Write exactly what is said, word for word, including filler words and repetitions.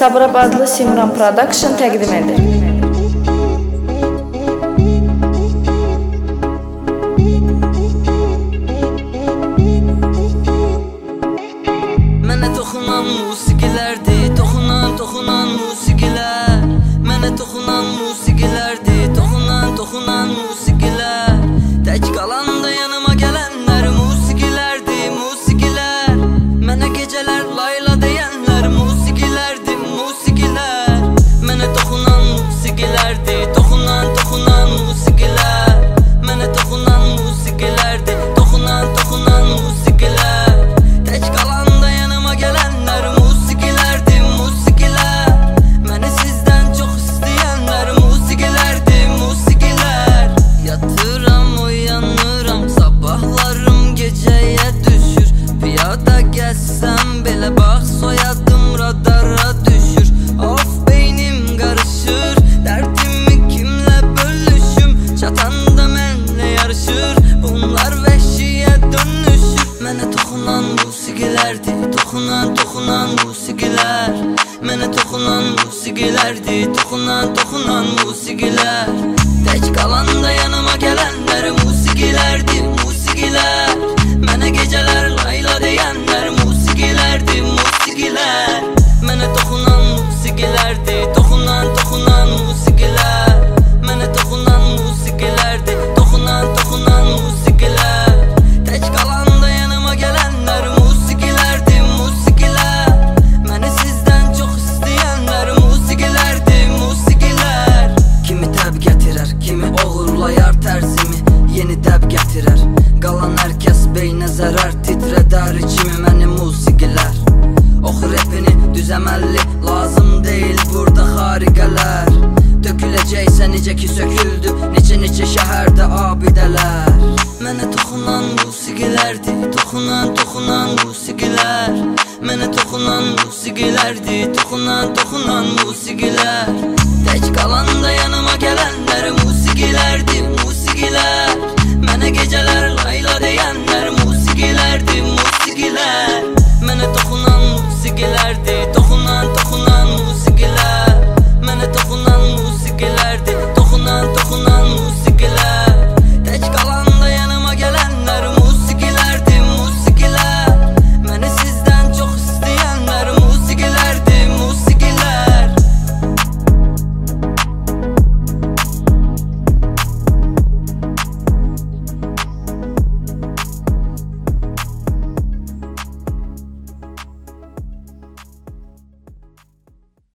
Sabirabadlı Simran Production təqdim edir. Mənə toxunan musiqilərdi, toxunan, toxunan musiqilər. Mənə toxunan musiqilərdi, toxunan, toxunan musiqilər. Tək qalanda yanıma gələnlər musiqilərdi, musiqilər. Mənə gecələr layla deyənlər musiqilərdi, musiqilər. Mənə toxunan musiqilərdi, toxunan, toxunan musiqilər. Mənə toxunan musiqilərdi, toxunan, toxunan musiqilər. Tək qalanda yanıma gələnlər musiqilərdi, musiqilər. Məni sizdən çox istəyənlər musiqilərdi, musiqilər. Yatıram, uyanıram, sabahlarım gecəyə düşür. Piyada gəzsəm belə bax soyadım radara düşür. Of beynim qarışır, dərdimi kimlə bölüşüm. Çatanda mənlə yarışır, bunlar vəhşiyə dönüşür. Mənə toxunan musiqilərdi, toxunan, toxunan musiqilər. Mənə toxunan musiqilərdi, toxunan, toxunan musiqilər. Tək qalanda yanıma gələnlər musiqilərdi, musiqilər. Mənə gecələr layla deyənlər musiqilərdi, musiqilər. Mənə toxunan musiqilərdi, toxunan, toxunan musiqilər. Mənə toxunan musiqilərdi, toxunan, toxunan musiqilər. Tək qalanda yanıma gələnlər musiqilərdi, musiqilər. Məni sizdən çox istəyənlər musiqilərdi, musiqilər. Kimi təb gətirər, kimi oğurlayar tərzimi, yeni dəb gətirər. Qalan hər kəs beynə zərər, titrədər içimi mənim musiqilər. Oxu repini düzəməlli, lazım deyil burada xariqələr. Döküləcəksə necə ki söküldü, neçə-neçə şəhərdə abidələr. Mənə toxunan musiqilərdi, toxunan, toxunan musiqilər. Mənə toxunan musiqilərdi, toxunan, toxunan musiqilər. Tək qalanda yanıma gələnlər musiqilərdi, musiqilər.